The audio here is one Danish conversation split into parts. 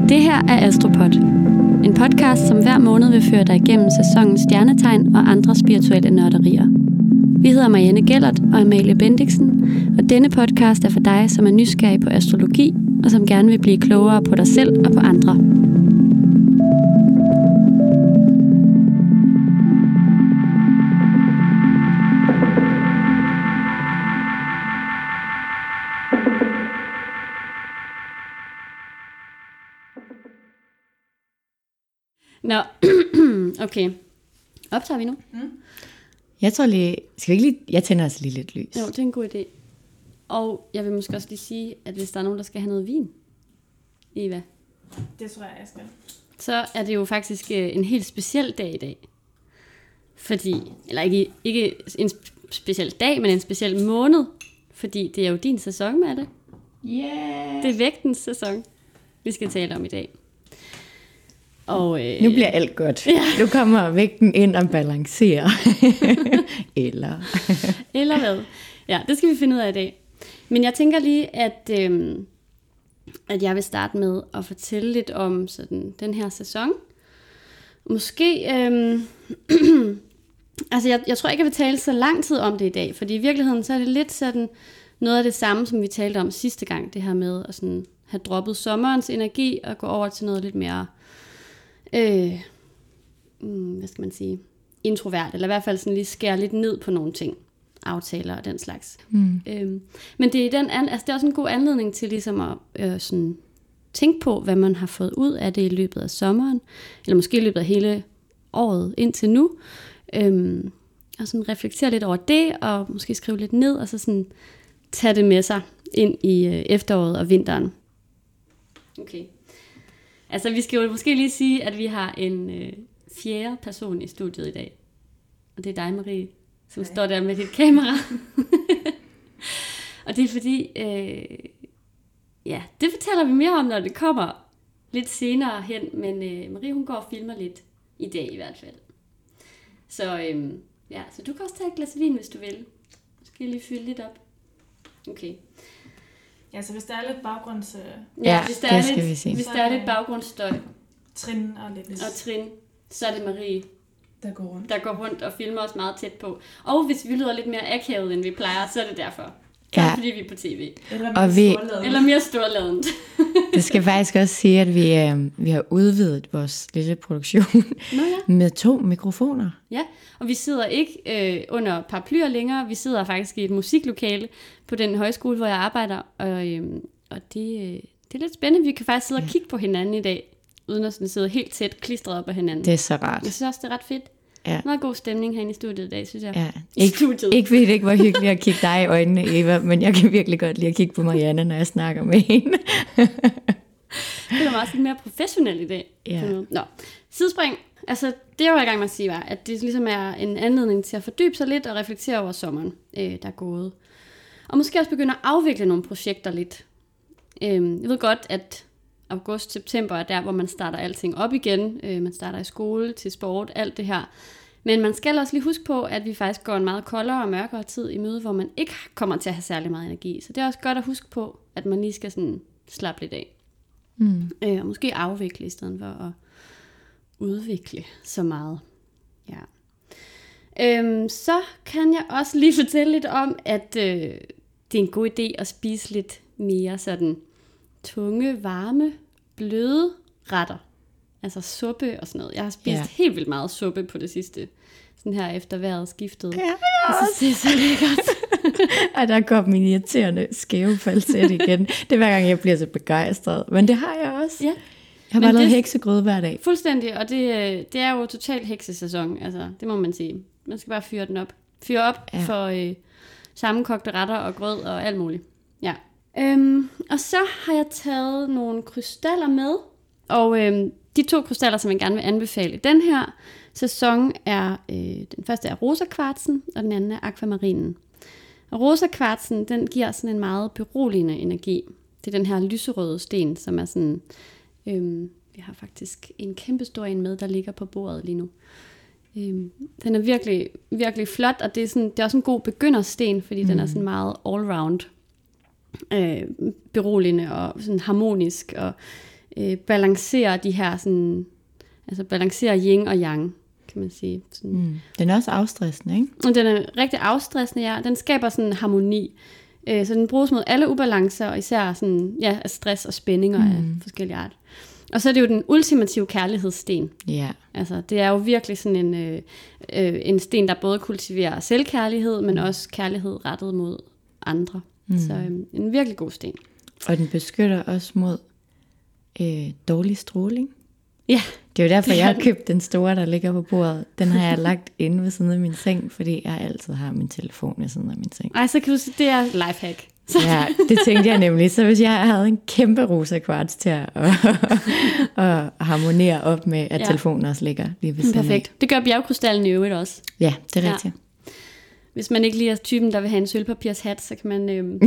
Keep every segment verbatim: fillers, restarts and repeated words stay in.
Det her er Astropod, en podcast, som hver måned vil føre dig igennem sæsonens stjernetegn og andre spirituelle nørderier. Vi hedder Marianne Gellert og Amalie Bendiksen, og denne podcast er for dig, som er nysgerrig på astrologi, og som gerne vil blive klogere på dig selv og på andre. Nå, okay. Optager vi nu? Mm. Jeg tror lige, skal vi ikke lige, jeg tænder altså lige lidt lys. Jo, det er en god idé. Og jeg vil måske også lige sige, at hvis der er nogen, der skal have noget vin, Eva. Det tror jeg, jeg skal. Så er det jo faktisk en helt speciel dag i dag. Fordi, eller ikke, ikke en speciel dag, men en speciel måned. Fordi det er jo din sæson med det. Yeah. Det er vægtens sæson, vi skal tale om i dag. Og, øh, nu bliver alt godt. Ja. Nu kommer vægten ind og balancerer. Eller. Eller hvad? Ja, det skal vi finde ud af i dag. Men jeg tænker lige, at, øh, at jeg vil starte med at fortælle lidt om sådan, den her sæson. Måske, øh, altså jeg, jeg tror ikke, jeg vil tale så lang tid om det i dag, fordi i virkeligheden så er det lidt sådan noget af det samme, som vi talte om sidste gang, det her med at sådan have droppet sommerens energi og gå over til noget lidt mere Øh, hvad skal man sige, introvert, eller i hvert fald sådan lige skære lidt ned på nogle ting, aftaler og den slags. Mm. Øhm, men det er, den, altså det er også en god anledning til ligesom at øh, sådan, tænke på, hvad man har fået ud af det i løbet af sommeren, eller måske i løbet af hele året indtil nu, øhm, og sådan reflektere lidt over det, og måske skrive lidt ned, og så sådan tage det med sig ind i øh, efteråret og vinteren. Okay. Altså, vi skal jo måske lige sige, at vi har en øh, fjerde person i studiet i dag. Og det er dig, Marie, som Hej. Står der med dit kamera. Og det er fordi, øh, ja, det fortæller vi mere om, når det kommer lidt senere hen. Men øh, Marie, hun går og filmer lidt i dag i hvert fald. Så, øh, ja, så du kan også tage et glas vin, hvis du vil. Så skal jeg lige fylde lidt op. Okay. Ja, så hvis der er lidt baggrunds... Ja, ja hvis der det er skal lidt, vi se. Hvis der er lidt baggrundsstøj. Trin og lidt... Og trin, så er det Marie, der går rundt. Der går rundt og filmer os meget tæt på. Og hvis vi lyder lidt mere akavet, end vi plejer, så er det derfor. Ja. Fordi vi er på tv. Eller mere og vi, storladent. Eller mere storladent. Det skal faktisk også sige, at vi, øh, vi har udvidet vores lille produktion Nå ja. med to mikrofoner. Ja, og vi sidder ikke øh, under paraplyer længere. Vi sidder faktisk i et musiklokale på den højskole, hvor jeg arbejder. Og, øh, og det, øh, det er lidt spændende. Vi kan faktisk sidde og kigge på hinanden i dag, uden at sådan sidde helt tæt klistret op af hinanden. Det er så rart. Jeg synes også, det er ret fedt. Ja. Meget god stemning herinde i studiet i dag, synes jeg. Ja. Ikke, ikke fordi det ikke var hyggeligt at kigge dig i øjnene, Eva, men jeg kan virkelig godt lide at kigge på Marianne, når jeg snakker med hende. Det er meget sådan mere professionelt i dag. Ja. Nå, sidespring. Altså, det jeg var i gang med at sige var, at det ligesom er en anledning til at fordybe sig lidt og reflektere over sommeren, øh, der er gået. Og måske også begynde at afvikle nogle projekter lidt. Øh, jeg ved godt, at august-september er der, hvor man starter alting op igen. Øh, man starter i skole, til sport, alt det her. Men man skal også lige huske på, at vi faktisk går en meget koldere og mørkere tid i møde, hvor man ikke kommer til at have særlig meget energi. Så det er også godt at huske på, at man lige skal sådan slappe lidt af. Mm. Øh, og måske afvikle i stedet for at udvikle så meget. Ja. Øhm, så kan jeg også lige fortælle lidt om, at øh, det er en god idé at spise lidt mere sådan tunge, varme, bløde retter. Altså suppe og sådan noget. Jeg har spist ja. helt vildt meget suppe på det sidste. Sådan her efter vejret skiftede. Ja, jeg synes, det er så lækkert. Og der kom min irriterende skæve falset igen. Det er hver gang, jeg bliver så begejstret. Men det har jeg også. Ja. Jeg har bare lavet heksegrød hver dag. Fuldstændig, og det, det er jo totalt heksesæson. Altså, det må man sige. Man skal bare fyre den op. Fyre op ja. for øh, sammenkogte retter og grød og alt muligt. Ja. Øhm, og så har jeg taget nogle krystaller med. Og øhm, de to krystaller, som jeg gerne vil anbefale i den her sæson, er øh, den første er rosa kvartsen, og den anden er akvamarinen. Og rosa kvartsen, den giver sådan en meget beroligende energi. Det er den her lyserøde sten, som er sådan... Øhm, vi har faktisk en kæmpe stor en med, der ligger på bordet lige nu. Øhm, den er virkelig, virkelig flot, og det er, sådan, det er også en god begyndersten, fordi mm. den er sådan meget all-round øh, beroligende og sådan harmonisk og øh, balancerer de her sådan, altså balancerer yin og yang, kan man sige. Sådan. Mm. Den er også afstressende, ikke? Og den er rigtig afstressende, ja. Den skaber sådan en harmoni. Øh, så den bruges mod alle ubalancer, og især sådan, ja, af stress og spændinger mm. af forskellige art. Og så er det jo den ultimative kærlighedssten. Ja. Yeah. Altså, det er jo virkelig sådan en, øh, øh, en sten, der både kultiverer selvkærlighed, men også kærlighed rettet mod andre. Mm. Så øh, en virkelig god sten. Og den beskytter også mod øh, dårlig stråling. Ja. Det er jo derfor, jeg har købt den store, der ligger på bordet. Den har jeg lagt inde ved siden af min seng, fordi jeg altid har min telefon ved siden af min seng. Ej, så kan du sige, det er lifehack. Ja, det tænkte jeg nemlig. Så hvis jeg havde en kæmpe rosa kvarts til at, at harmonere op med, at ja. telefonen også ligger lige ved siden af. Perfekt. Det gør bjergkrystallen i øvrigt også. Ja, det er rigtigt. Ja. Hvis man ikke lige er typen, der vil have en sølvpapirshat, så kan man... Øhm...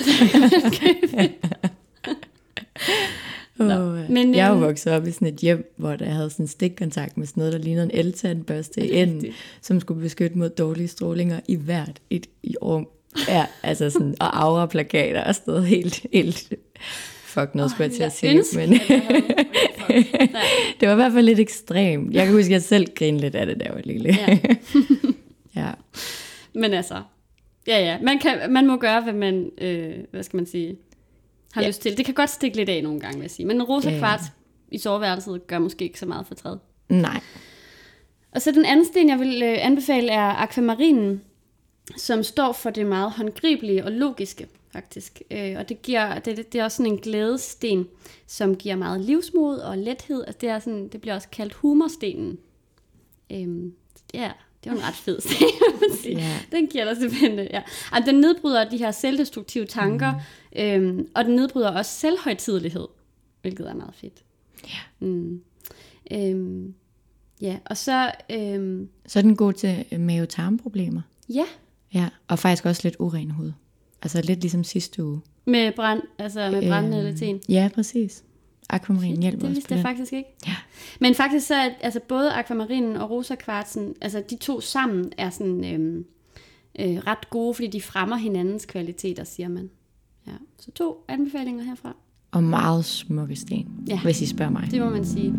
Oh, men, jeg er jo vokset op i sådan et hjem, hvor der havde sådan en stikkontakt med sådan noget, der lignede en eltandbørste i enden, som skulle beskytte mod dårlige strålinger i hvert et i rum. Ja, altså sådan, og aura-plakater og sådan noget helt, helt fuck noget, skulle jeg til at sige. Men det var i hvert fald lidt ekstremt. Jeg kan huske, at jeg selv grinede lidt af det, der var lille. Ja. Ja. Men altså, ja ja, man, kan, man må gøre, hvad man, øh, hvad skal man sige, har ja. lyst til. Det kan godt stikke lidt af nogle gange, vil jeg sige. Men en rosa ja, ja. kvarts i soveværelset gør måske ikke så meget fortræd. Nej. Og så den anden sten, jeg vil øh, anbefale, er akvamarinen, som står for det meget håndgribelige og logiske, faktisk. Øh, og det, giver, det, det er også sådan en glædesten, som giver meget livsmod og lethed. Altså det, er sådan, det bliver også kaldt humorstenen. Øhm, ja, det er jo en ret fed sten, yeah. Den giver dig simpelthen, ja. Altså, den nedbryder de her selvdestruktive tanker, mm. øhm, og den nedbryder også selvhøjtidelighed, hvilket er meget fedt. Yeah. Mm. Øhm, ja, og så... Øhm, så er den god til mave-tarmproblemer. Ja. Ja, og faktisk også lidt uren hud. Altså lidt ligesom sidste uge. Med brand, altså med brandnedelitin. Øhm, ja, præcis. Akvamarin hjælper det også vidste jeg den. faktisk ikke. Ja. Men faktisk så er altså både akvamarinen og rosa kvartsen, altså de to sammen er sådan øhm, øh, ret gode, fordi de fremmer hinandens kvaliteter, siger man. Ja. Så to anbefalinger herfra. Og meget smukke sten, ja. Hvis I spørger mig. Det må man sige.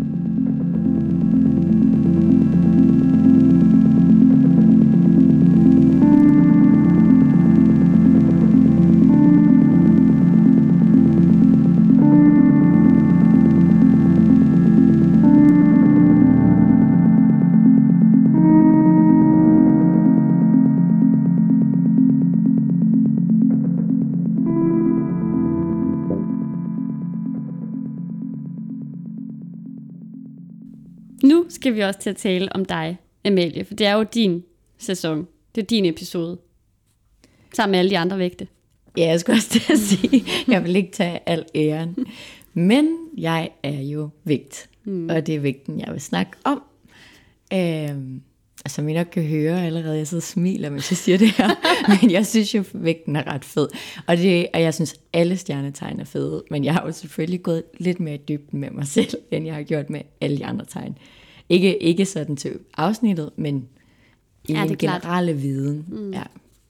Nu skal vi også til at tale om dig, Amalie, for det er jo din sæson. Det er din episode. Sammen med alle de andre vægte. Ja, jeg skulle også til at sige, jeg vil ikke tage al æren. Men jeg er jo vægt, hmm. og det er vægten, jeg vil snakke om. Øhm, som I nok kan høre allerede, jeg sidder og smiler, mens jeg siger det her. Men jeg synes jo, vægten er ret fed. Og, det, og jeg synes, alle stjernetegn er fede. Men jeg har jo selvfølgelig gået lidt mere i dybden med mig selv, end jeg har gjort med alle de andre tegn. Ikke, ikke sådan til afsnittet, men i ja, den generelle klart. Viden. Mm. Ja.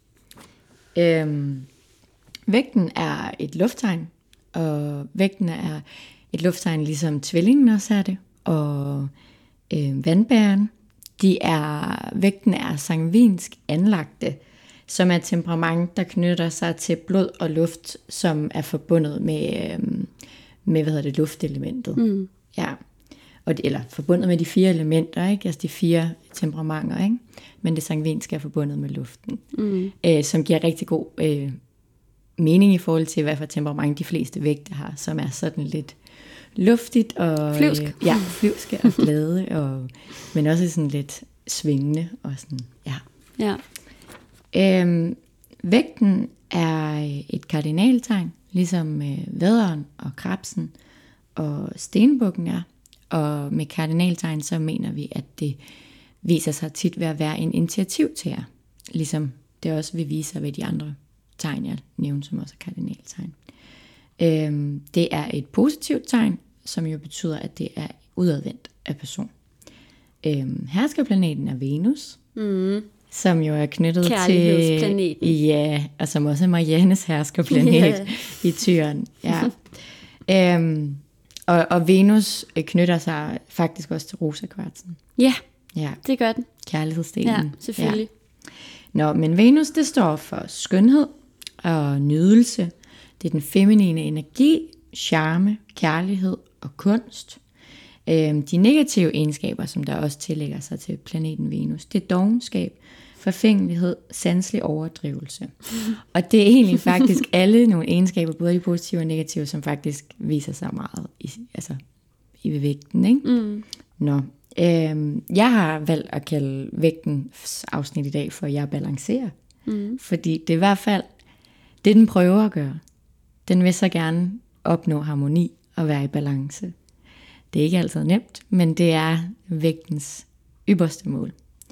Øhm, vægten er et lufttegn, og vægten er et lufttegn, ligesom tvillingen også er det, og øh, vandbæren. De er, vægten er sangvinsk anlagte, som er temperament, der knytter sig til blod og luft, som er forbundet med, øh, med hvad hedder det, luftelementet. Mm. Ja. Og det, eller forbundet med de fire elementer, ikke? Altså de fire temperamenter, ikke? Men det sangvinske er forbundet med luften, mm. øh, som giver rigtig god øh, mening i forhold til, hvad for temperament de fleste vægte har, som er sådan lidt luftigt og flyvsk. Øh, ja, flyvske og glade, og, men også sådan lidt svingende og sådan, ja. ja. Øhm, vægten er et kardinaltegn, ligesom øh, vædderen og krebsen og stenbukken er. Og med kardinaltegn, så mener vi, at det viser sig tit ved at være en initiativtager, ligesom det også vil vise sig ved de andre tegn, jeg nævnte, som også er kardinaltegn. Øhm, det er et positivt tegn, som jo betyder, at det er udadvendt af person. Øhm, herskerplaneten er Venus, mm. som jo er knyttet til... Ja, og som også er Mariannes herskerplanet yeah. i Tyren. Ja. øhm, og, og Venus knytter sig faktisk også til rosa-kvartsen. Ja, Ja, det gør den. kærlighedsdelen. Ja, selvfølgelig. Ja. Nå, men Venus, det står for skønhed og nydelse. Det er den feminine energi, charme, kærlighed og kunst. Øhm, de negative egenskaber, som der også tillægger sig til planeten Venus, det er dovenskab, forfængelighed, sanselig overdrivelse. Og det er egentlig faktisk alle nogle egenskaber, både de positive og negative, som faktisk viser sig meget i, altså, i vægten. Ikke? Mm. Nå, øhm, jeg har valgt at kalde vægtens afsnit i dag for Jeg balancerer. Mm. Fordi det er i hvert fald det, den prøver at gøre. Den vil så gerne opnå harmoni og være i balance. Det er ikke altid nemt, men det er vægtens ypperste mål.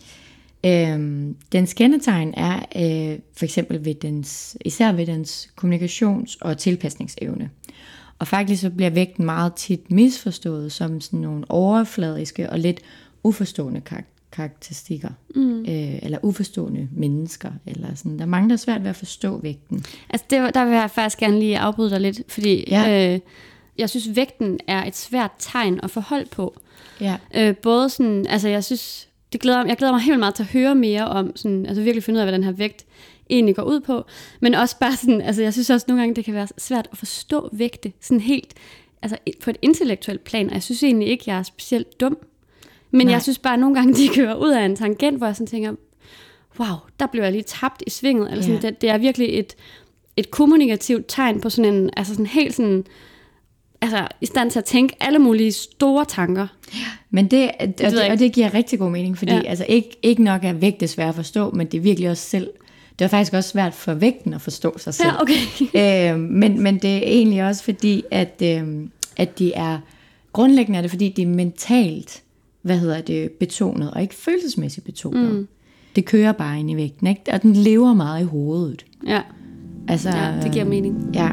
Øhm, dens kendetegn er øh, for eksempel ved dens, især ved dens kommunikations- og tilpasningsevne. Og faktisk så bliver vægten meget tit misforstået som sådan nogle overfladiske og lidt uforstående kar- karakteristikker. Mm. Øh, eller uforstående mennesker. Eller sådan. Der er mange, der er svært ved at forstå vægten. Altså det, der vil jeg faktisk gerne lige afbryde dig lidt, fordi Ja. øh, jeg synes, vægten er et svært tegn at forholde på. Ja. Øh, både sådan, altså jeg synes, det glæder, jeg glæder mig helt meget til at høre mere om, sådan, altså virkelig finde ud af, hvad den her vægt egentlig går ud på, men også bare sådan, altså jeg synes også nogle gange, det kan være svært at forstå vægte, sådan helt, altså på et intellektuelt plan, og jeg synes egentlig ikke, jeg er specielt dum, men Nej. Jeg synes bare, at nogle gange, de kører ud af en tangent, hvor jeg sådan tænker, wow, der blev jeg lige tabt i svinget, eller sådan, ja. det, det er virkelig et, et kommunikativt tegn på sådan en, altså sådan helt sådan, altså i stand til at tænke alle mulige store tanker. Men det, og, det, og det giver rigtig god mening, fordi Ja. altså ikke, ikke nok er vægte svært at forstå, men det er virkelig også selv, det er faktisk også svært for vægten at forstå sig selv. Ja, okay. øh, men, men det er egentlig også fordi, at, øh, at de er, grundlæggende er det fordi, de er mentalt, hvad hedder det, betonet, og ikke følelsesmæssigt betonet. Mm. Det kører bare ind i vægten, ikke? Og den lever meget i hovedet. Ja, altså, ja det giver mening. Ja.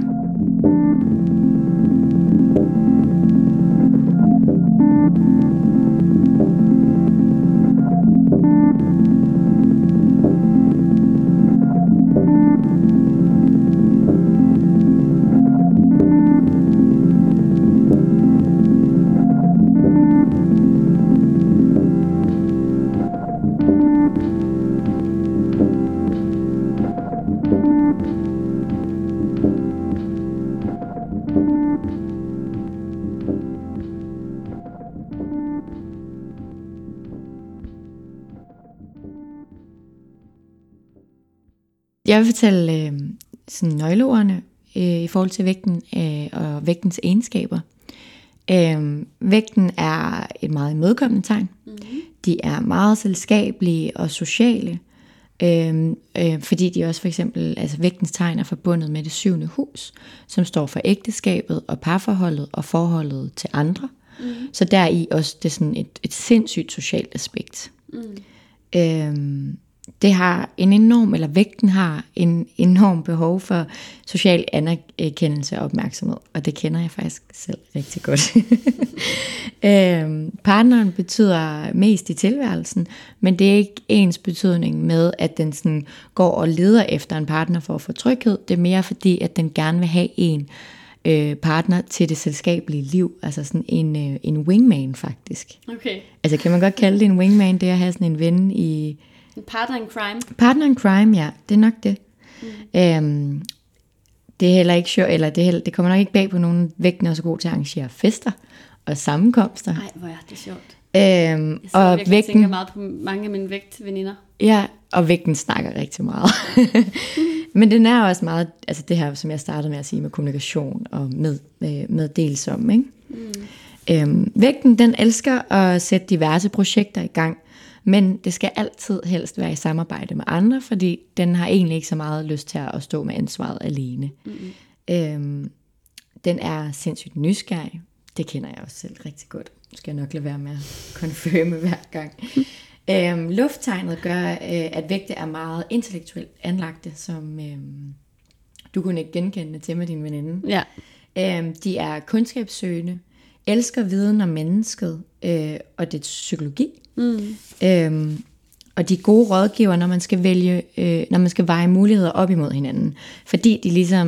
Jeg vil fortælle øh, sådan nøgleordene øh, i forhold til vægten øh, og vægtens egenskaber. Øh, vægten er et meget imødekommende tegn. Mm-hmm. De er meget selskabelige og sociale, øh, øh, fordi de også for eksempel, altså vægtens tegn er forbundet med det syvende hus, som står for ægteskabet og parforholdet og forholdet til andre. Mm-hmm. Så der er i også det sådan et, et sindssygt socialt aspekt. Mm. Øh, Det har en enorm, eller vægten har en enorm behov for social anerkendelse og opmærksomhed, og det kender jeg faktisk selv rigtig godt. øhm, partneren betyder mest i tilværelsen, men det er ikke ens betydning med, at den sådan går og leder efter en partner for at få tryghed. Det er mere fordi, at den gerne vil have en øh, partner til det selskabelige liv, altså sådan en, øh, en wingman faktisk. Okay. Altså kan man godt kalde det en wingman, det er at have sådan en ven i... Partner in crime. Partner in crime, ja. Det er nok det. Mm. Øhm, det er heller ikke sjovt, eller det, heller, det kommer nok ikke bag på nogen. Vægten er så god til at arrangere fester og sammenkomster. Nej, hvor er det sjovt. Øhm, jeg og virkelig vægten, tænker meget på mange af mine vægtveninder. Ja, og vægten snakker rigtig meget. Men den er også meget, altså det her, som jeg startede med at sige, med kommunikation og med, med, med delsom, ikke? Mm. Øhm, vægten, den elsker at sætte diverse projekter i gang. Men det skal altid helst være i samarbejde med andre, fordi den har egentlig ikke så meget lyst til at stå med ansvaret alene. Mm-hmm. Øhm, den er sindssygt nysgerrig. Det kender jeg også selv rigtig godt. Nu skal jeg nok lade være med at confirme hver gang. Mm. Øhm, lufttegnet gør, øh, at vægte er meget intellektuelt anlagte, som øh, du kunne ikke genkende til med din veninde. Ja. Øhm, de er kundskabssøgende, elsker viden om mennesket øh, og dets psykologi. Mm. Øhm, og de gode rådgiver, når man skal vælge, øh, når man skal veje muligheder op imod hinanden, fordi de ligesom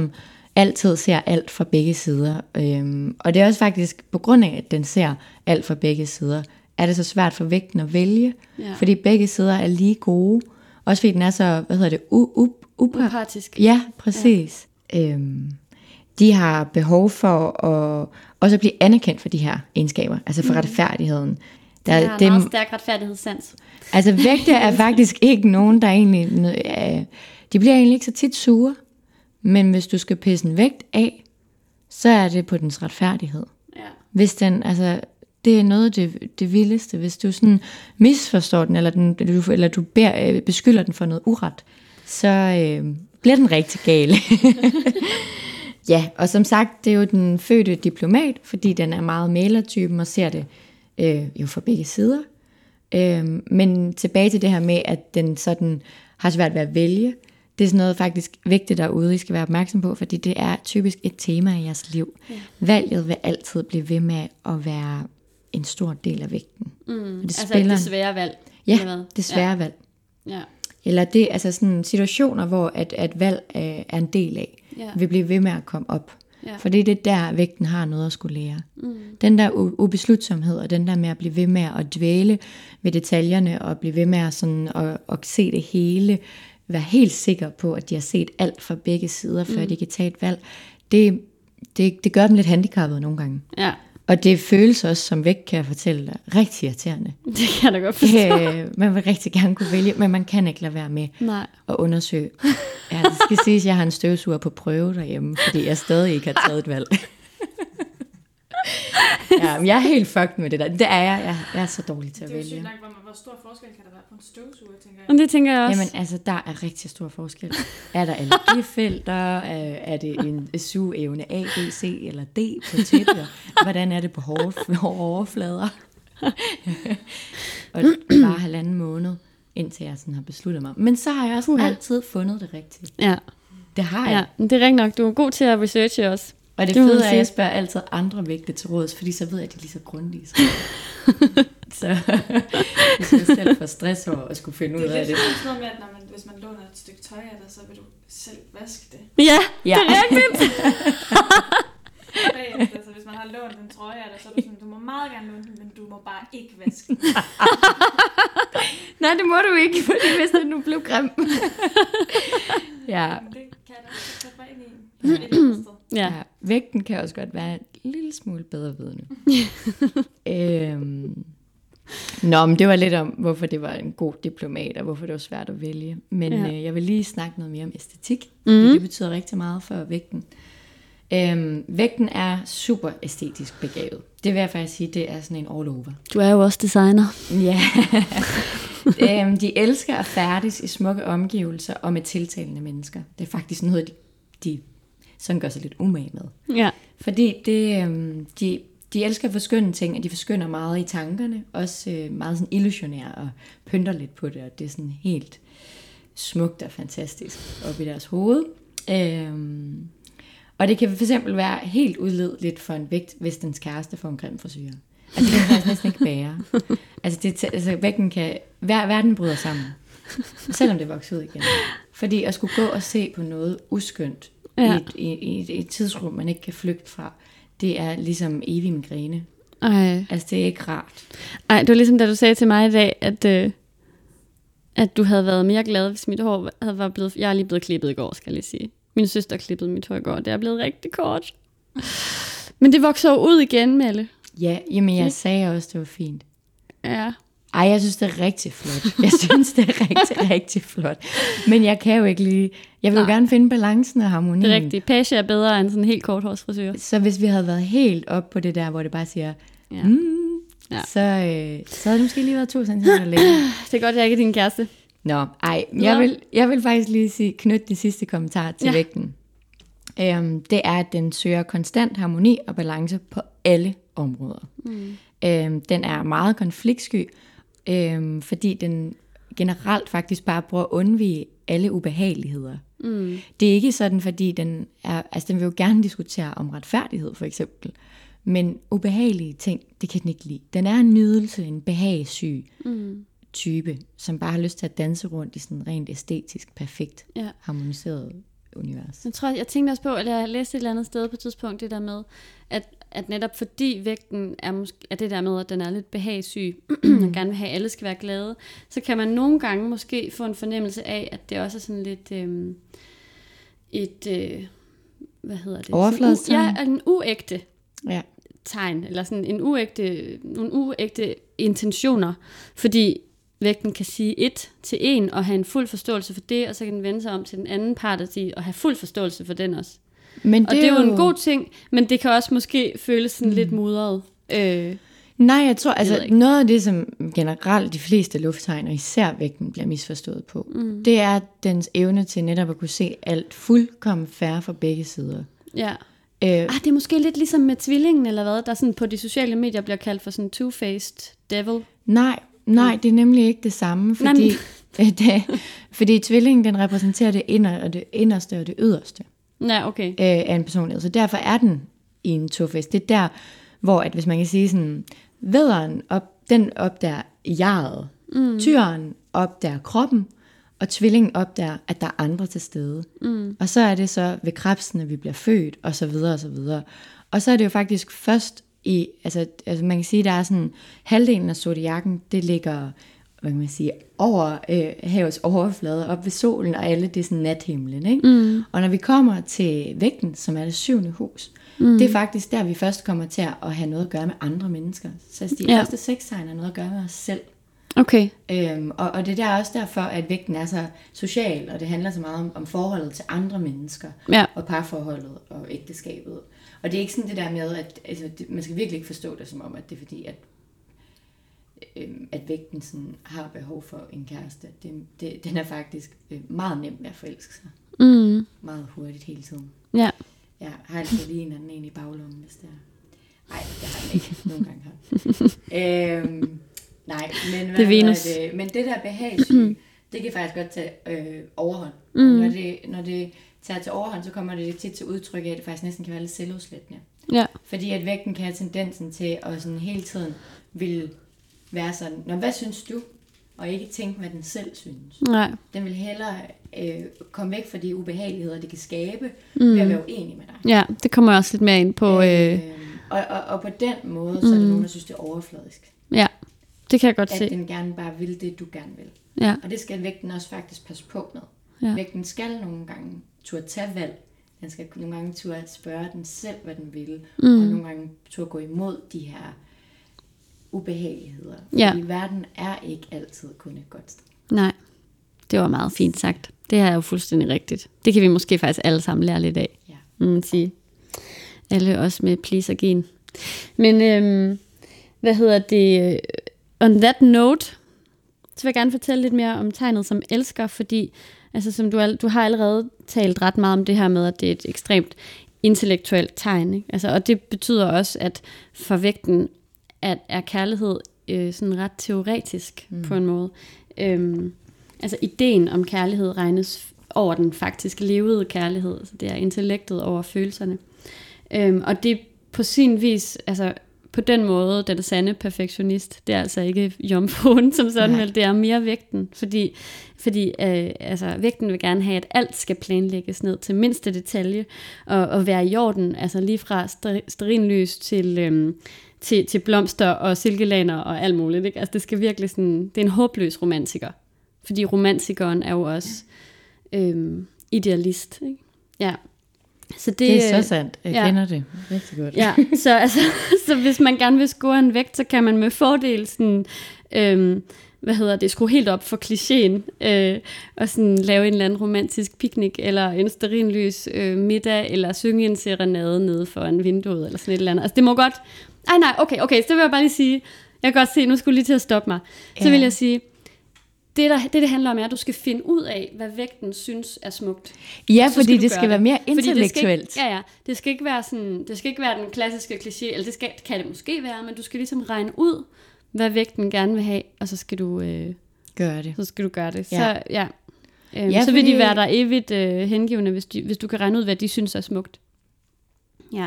altid ser alt fra begge sider. Øhm, og det er også faktisk på grund af, at den ser alt fra begge sider, er det så svært for vægten at vælge, ja. Fordi begge sider er lige gode. Også fordi den er så, hvad hedder det, u- u- upar- upartisk. Ja, præcis. Ja. Øhm, de har behov for at også at blive anerkendt for de her egenskaber, altså for mm. retfærdigheden. Der, det er en meget stærk retfærdighedssans. Altså vægte er faktisk ikke nogen, der egentlig, øh, de bliver egentlig ikke så tit sure, men hvis du skal pisse en vægt af, så er det på dens retfærdighed. Ja. Hvis den, altså, det er noget af det, det vildeste, hvis du sådan misforstår den, eller, den, du, eller du beder, beskylder den for noget uret, så øh, bliver den rigtig gal. Ja, og som sagt, det er jo den fødte diplomat, fordi den er meget mælertypen og ser det øh, jo fra begge sider. Øh, men tilbage til det her med, at den sådan har svært ved at vælge, det er sådan noget faktisk vigtigt derude, I skal være opmærksom på, fordi det er typisk et tema i jeres liv. Ja. Valget vil altid blive ved med at være en stor del af vægten. Mm, det altså spiller, det svære valg. Ja, det svære ja. valg. Ja. Eller det, altså sådan situationer, hvor at, at valg er, er en del af, ja. vil blive ved med at komme op. Ja. For det er det der, vægten har noget at skulle lære. Mm. Den der ubeslutsomhed, og den der med at blive ved med at dvæle ved detaljerne, og blive ved med at, sådan, at, at se det hele, være helt sikker på, at de har set alt fra begge sider, før mm. de kan tage et valg, det, det, det gør dem lidt handicappede nogle gange. Ja. Og det føles også, som vægt, kan jeg fortælle dig, rigtig irriterende. Det kan jeg da godt forstå. Øh, man vil rigtig gerne kunne vælge, men man kan ikke lade være med Nej. at undersøge. Ja, det skal siges, at jeg har en støvsuger på prøve derhjemme, fordi jeg stadig ikke har taget et valg. Ja, men jeg er helt fucked med det der. Det er jeg. Jeg, jeg er så dårlig til at vælge. Det er jo sygt nok, hvor, hvor stor forskel kan der være på en støvsuger, tænker jeg. Det tænker jeg også. Jamen altså, der er rigtig stor forskel. Er der allergifelter? Er, er det en sugeevne A, B, C eller D på tæppet? Hvordan er det på hårde, hårde overflader? Og det var halvanden måned, indtil jeg sådan har besluttet mig. Men så har jeg også uh-huh. altid fundet det rigtigt. Ja. Det har jeg. Ja, det er rigtig nok. Du er god til at researche også. Og det, det fede er, at jeg spørger altid andre vægte til råds, fordi så ved jeg, at de er lige så grundige. Så hvis jeg selv får stress over at skulle finde ud af det. Det er lidt noget med, at når man, hvis man låner et stykke tøj af dig, så vil du selv vaske det. Ja, ja. Det er rigtigt. Altså, hvis man har lånt en trøje af dig, så er du sådan, du må meget gerne låne den, men du må bare ikke vaske den. Nej, det må du ikke, fordi hvis det nu blev grim. Ja. Det kan jeg da sætte mig ind i. Ja. Ja, vægten kan også godt være en lille smule bedre vidne. øhm. Nå, men det var lidt om, hvorfor det var en god diplomat, og hvorfor det var svært at vælge. Men ja. øh, jeg vil lige snakke noget mere om æstetik, mm. det betyder rigtig meget for vægten. Øhm, vægten er super æstetisk begavet. Det vil jeg faktisk sige, det er sådan en all over. Du er jo også designer. Ja. øhm, de elsker at færdes i smukke omgivelser og med tiltalende mennesker. Det er faktisk noget, de, de sådan gør sig lidt umage med. Ja. Fordi det, øhm, de, de elsker at forskønne ting, og de forskynder meget i tankerne. Også øh, meget sådan illusionære og pynter lidt på det, og det er sådan helt smukt og fantastisk op i deres hoved. Øhm, og det kan for eksempel være helt udledeligt for en vægt, hvis dens kæreste får en grim frisyr. Altså det kan faktisk næsten ikke bære. Altså, det, altså vægten kan, hver, verden bryder sammen, selvom det vokser ud igen. Fordi at skulle gå og se på noget uskyndt, ja. i, et, i, i, et, i et tidsrum, man ikke kan flygte fra, det er ligesom evig migræne. Ej. Altså, det er ikke rart. Ej, det var ligesom, da du sagde til mig i dag, at, øh, at du havde været mere glad, hvis mit hår havde været blevet... Jeg er lige blevet klippet i går, skal jeg lige sige. Min søster klippede mit hår i går, det er blevet rigtig kort. Men det vokser jo ud igen, Melle. Ja, jamen jeg sagde også, det var fint. Ja. Ej, jeg synes, det er rigtig flot. Jeg synes, det er rigtig, rigtig flot. Men jeg kan jo ikke lige... Jeg vil jo gerne finde balancen og harmonien. Det er rigtigt. Page er bedre end sådan en helt kort hårsfrisyr. Så hvis vi havde været helt op på det der, hvor det bare siger... Ja. Mm, ja. Så, øh, så havde det måske lige været to centimeter længere. Det er godt, jeg ikke er din kæreste. Nå, ej. Jeg vil, jeg vil faktisk lige sige, knytte det sidste kommentar til ja. vægten. Øhm, det er, at den søger konstant harmoni og balance på alle områder. Mm. Øhm, den er meget konfliktsky, øhm, fordi den generelt faktisk bare prøver at undvige alle ubehageligheder. Mm. Det er ikke sådan, fordi den er, altså den vil jo gerne diskutere om retfærdighed for eksempel, men ubehagelige ting, det kan den ikke lide. Den er en nydelse, en behagesyg mm. type, som bare har lyst til at danse rundt i sådan rent æstetisk, perfekt, ja. harmoniseret univers. Jeg tror, jeg tænkte også på, eller jeg læste et eller andet sted på et tidspunkt, det der med, at, at netop fordi vægten er, måske, er det der med, at den er lidt behagssyg, og gerne vil have, at alle skal være glade, så kan man nogle gange måske få en fornemmelse af, at det også er sådan lidt øh, et, øh, hvad hedder det? Overfladestegn? Ja, en uægte ja. tegn, eller sådan en uægte, nogle uægte intentioner, fordi vægten kan sige et til en, og have en fuld forståelse for det, og så kan den vende sig om til den anden part og, sige, og have fuld forståelse for den også. Men det og det er jo en god ting, men det kan også måske føles sådan mm. lidt mudret. Øh, Nej, jeg tror, altså jeg noget af det, som generelt de fleste lufttegn, og især vægten, bliver misforstået på, mm. det er dens evne til netop at kunne se alt fuldkommen fair fra begge sider. Ja. Øh, ah, det er måske lidt ligesom med tvillingen, eller hvad, der sådan på de sociale medier bliver kaldt for sådan two-faced devil. Nej, nej, det er nemlig ikke det samme, fordi, det, fordi tvillingen, den repræsenterer det, inder, og det inderste og det yderste. Ja, okay. Øh, af en personlighed. Så derfor er den i en two-face. Det er der, hvor at hvis man kan sige sådan, vædderen, op, den opdager jaret, mm. tyren opdager kroppen, og tvillingen opdager, at der er andre til stede. Mm. Og så er det så ved krebsene, vi bliver født, og så videre, og så videre. Og så er det jo faktisk først i, altså, altså man kan sige, der er sådan, halvdelen af zodiakken, det ligger, hvad kan man sige, over øh, havets overflade, op ved solen, og alle det er sådan nathimlen, ikke? Mm. Og når vi kommer til vægten, som er det syvende hus, mm. det er faktisk der, vi først kommer til at have noget at gøre med andre mennesker. Så de ja. første seks tegn har noget at gøre med os selv. Okay. Øhm, og, og det er der også derfor, at vægten er så social, og det handler så meget om, om forholdet til andre mennesker, ja. og parforholdet og ægteskabet. Og det er ikke sådan det der med, at altså, det, man skal virkelig ikke forstå det som om, at det er fordi, at, øhm, at vægten sådan, har behov for en kæreste. Det, det, den er faktisk øh, meget nem med at forelske sig. Mm. Meget hurtigt hele tiden. Ja. Jeg har altid lige en anden en i baglommen, hvis det er. Nej, det har jeg ikke. Nogle gange har øhm, Nej, men, hvad det er det? men det der behagssyge, det kan faktisk godt tage øh, overhånd. Mm. Når, det, når det tager til overhånd, så kommer det tit til udtryk af, at det faktisk næsten kan være lidt selvudslættende. Ja. Fordi at vægten kan have tendensen til at sådan hele tiden vil være sådan, nå, hvad synes du? Og ikke tænke, hvad den selv synes. Nej. Den vil hellere øh, komme væk fra de ubehageligheder, det kan skabe, mm. ved at være uenig med dig. Ja, det kommer også lidt mere ind på. Øh... Øh, og, og, og på den måde, så er der mm. nogen, der synes, det er overfladisk. Ja, det kan jeg godt at se. At den gerne bare vil det, du gerne vil. Ja. Og det skal vægten også faktisk passe på med. Ja. Vægten skal nogle gange turde tage valg. Den skal nogle gange turde spørge den selv, hvad den vil. Mm. Og nogle gange turde gå imod de her ubehageligheder. Ja. Fordi verden er ikke altid kun et godt sted. Nej, det var meget fint sagt. Det er jo fuldstændig rigtigt. Det kan vi måske faktisk alle sammen lære lidt af. Ja. Man sige. Alle også med please og gen. Men øhm, hvad hedder det? On that note, så vil jeg gerne fortælle lidt mere om tegnet som elsker, fordi altså, som du, du har allerede talt ret meget om det her med, at det er et ekstremt intellektuelt tegn. Ikke? Altså, og det betyder også, at for vægten at er kærlighed øh, sådan ret teoretisk mm. på en måde. Øhm, altså ideen om kærlighed regnes over den faktisk levede kærlighed. Altså, det er intellektet over følelserne. Øhm, og det på sin vis, altså på den måde, den sande perfektionist, det er altså ikke jomfruen som sådan, vel, det er mere vægten, fordi, fordi øh, altså, vægten vil gerne have, at alt skal planlægges ned til mindste detalje, og, og være i orden, altså lige fra stearinlys til, øh, til, til blomster og silkelaner og alt muligt, ikke? Altså det skal virkelig sådan, det er en håbløs romantiker, fordi romantikeren er jo også øh, idealist, ikke? Ja. Så det, det er så sandt. Jeg ja. kender det rigtig godt. Ja, så, altså, så hvis man gerne vil score en vægt, så kan man med fordel sådan, øhm, hvad hedder det, skrue helt op for klichéen, øh, og sådan lave en eller anden romantisk picnic, eller en stearinlys øh, middag, eller synge en serenade nede for en vindue, eller sådan et eller andet. Altså det må godt, ej nej, okay, okay, så vil jeg bare lige sige, jeg kan godt se, nu skulle lige til at stoppe mig, så ja. vil jeg sige, Det, der, det, det handler om, er, at du skal finde ud af, hvad vægten synes er smukt. Ja, fordi det skal det. være mere intellektuelt. Ikke, ja, ja. Det skal ikke være sådan, det skal ikke være den klassiske kliché, eller det skal, kan det måske være, men du skal ligesom regne ud, hvad vægten gerne vil have, og så skal du øh, gøre det. Så skal du gøre det. Ja. Så ja, øhm, ja så vil fordi... de være der evigt øh, hengivende, hvis, de, hvis du kan regne ud, hvad de synes er smukt. Ja.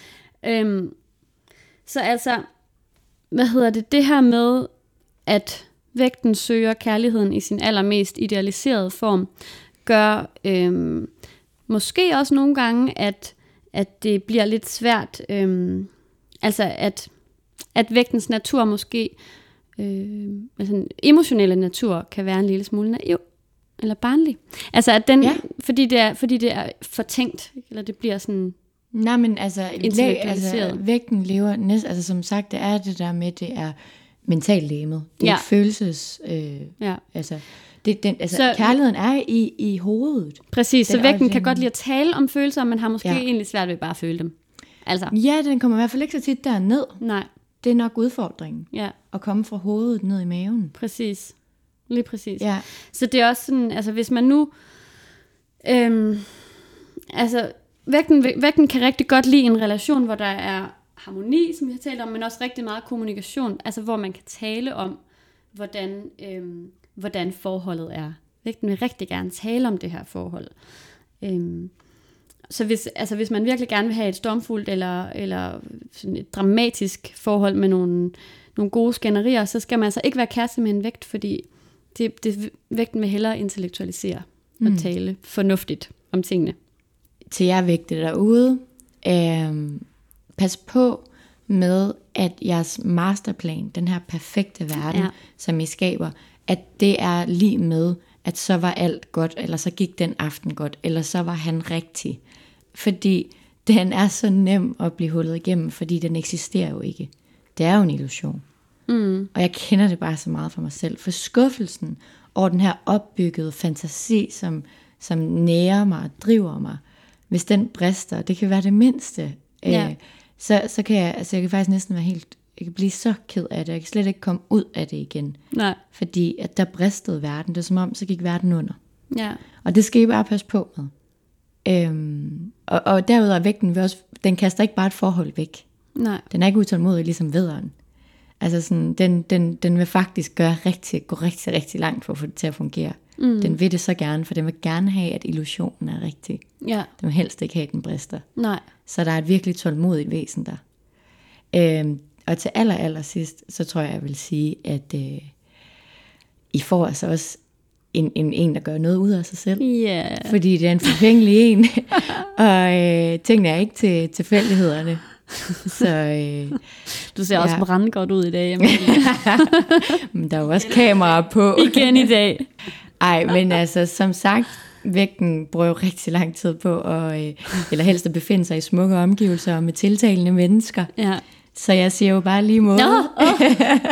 Øhm, så altså, hvad hedder det? Det her med, at vægten søger kærligheden i sin allermest idealiserede form, gør øhm, måske også nogle gange, at, at det bliver lidt svært, øhm, altså at, at vægtens natur måske, øh, altså den emotionelle natur, kan være en lille smule naiv, eller barnlig. Altså at den, ja. fordi, det er, fordi det er fortænkt, eller det bliver sådan... Nej, men altså, altså vægten lever næst, altså som sagt, det er det der med, det er mentallegemet. Det er ja. følelses, øh, ja. altså, det, den, altså så, kærligheden er i, i hovedet. Præcis, den så vægten kan godt lide at tale om følelser, men har måske ja. egentlig svært ved bare at føle dem. Altså. Ja, den kommer i hvert fald ikke så tit derned. Nej. Det er nok udfordringen. Ja. At komme fra hovedet ned i maven. Præcis. Lige præcis. Ja. Så det er også sådan, altså hvis man nu, øhm, altså vægten, vægten kan rigtig godt lide en relation, hvor der er harmoni, som vi har talt om, men også rigtig meget kommunikation, altså hvor man kan tale om, hvordan, øhm, hvordan forholdet er. Vægten vil rigtig gerne tale om det her forhold. Øhm, så hvis, altså hvis man virkelig gerne vil have et stormfuldt eller, eller sådan et dramatisk forhold med nogle, nogle gode skænderier, så skal man altså ikke være kæreste med en vægt, fordi det, det, vægten vil hellere intellektualisere og mm. tale fornuftigt om tingene. Til jer vægte derude, øh, pas på med, at jeres masterplan, den her perfekte verden, ja. som I skaber, at det er lige med, at så var alt godt, eller så gik den aften godt, eller så var han rigtig. Fordi den er så nem at blive hullet igennem, fordi den eksisterer jo ikke. Det er jo en illusion. Mm. Og jeg kender det bare så meget for mig selv. For skuffelsen over den her opbyggede fantasi, som, som nærer mig og driver mig, hvis den brister, det kan være det mindste, ja. øh, så, så kan jeg, altså jeg kan faktisk næsten være helt, jeg kan blive så ked af det, jeg kan slet ikke komme ud af det igen. Nej. Fordi at der bristede verden, det er som om, så gik verden under. Ja. Og det skal I bare passe på med. Øhm, og, og derudover er vægten, også, den kaster ikke bare et forhold væk. Nej. Den er ikke utålmodig ligesom vædderen. Altså sådan, den, den, den vil faktisk gøre rigtig, gå rigtig, rigtig langt for at få det til at fungere. Mm. Den vil det så gerne, for den vil gerne have, at illusionen er rigtig. Ja. Den vil helst ikke have, at den brister. Nej. Så der er et virkelig tålmodigt væsen der. Øhm, og til aller, aller sidst, så tror jeg, jeg vil sige, at øh, I får altså også en, en, en, der gør noget ud af sig selv. Yeah. Fordi det er en forfængelig en. Og øh, tingene er ikke til tilfældighederne. Så, øh, du ser ja. også brænde godt ud i dag. Men der er jo også kameraer på. Igen i dag. Ej, men altså, som sagt, vægten bruger jo rigtig lang tid på, at, øh, eller helst at befinde sig i smukke omgivelser med tiltalende mennesker. Ja. Så jeg siger jo bare lige måde. Nå, oh.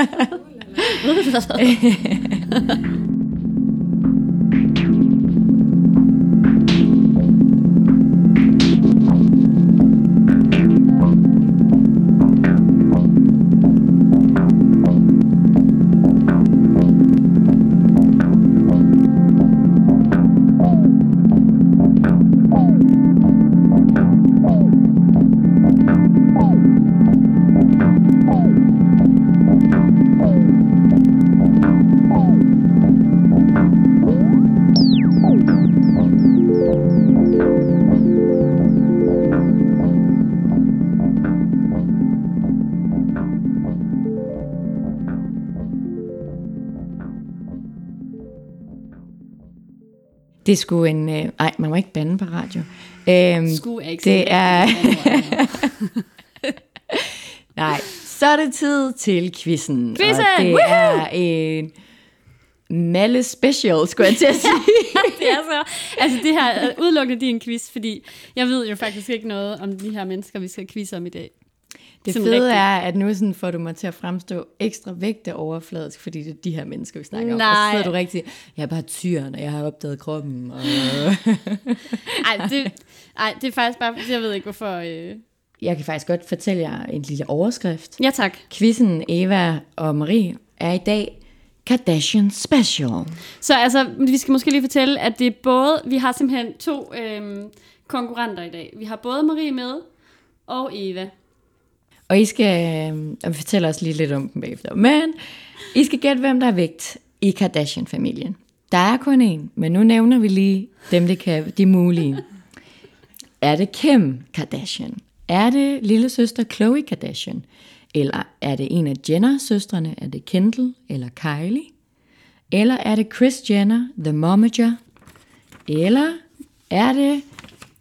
Det er sgu en... Øh, ej, man må ikke bande på radio. Øhm, Sgu er ikke det er... Nej, så er det tid til quizzen. Quizzen! Og det Woohoo! Er en Malle special, skulle jeg til at sige. Det er så... Altså, det her er udelukkende din quiz, fordi jeg ved jo faktisk ikke noget om de her mennesker, vi skal quizze om i dag. Det fede rigtigt. Er, at nu sådan får du mig til at fremstå ekstra vægte overfladisk, fordi det er de her mennesker, vi snakker om. Nej. Og så sidder du rigtig, jeg er bare tyren, og jeg har opdaget kroppen. Og... ej, det, ej, det er faktisk bare, jeg ved ikke, hvorfor... Øh... Jeg kan faktisk godt fortælle jer en lille overskrift. Ja, tak. Quizzen Eva og Marie er i dag Kardashian Special. Så altså, vi skal måske lige fortælle, at det er både... Vi har simpelthen to øh, konkurrenter i dag. Vi har både Marie med og Eva. Og I skal, og vi fortæller os lige lidt om dem bagefter, men I skal gætte, hvem der er vægt i Kardashian-familien. Der er kun en, men nu nævner vi lige dem, det kan, de mulige. Er det Kim Kardashian? Er det lille søster Khloe Kardashian? Eller er det en af Jenner-søstrene? Er det Kendall eller Kylie? Eller er det Kris Jenner, The Momager? Eller er det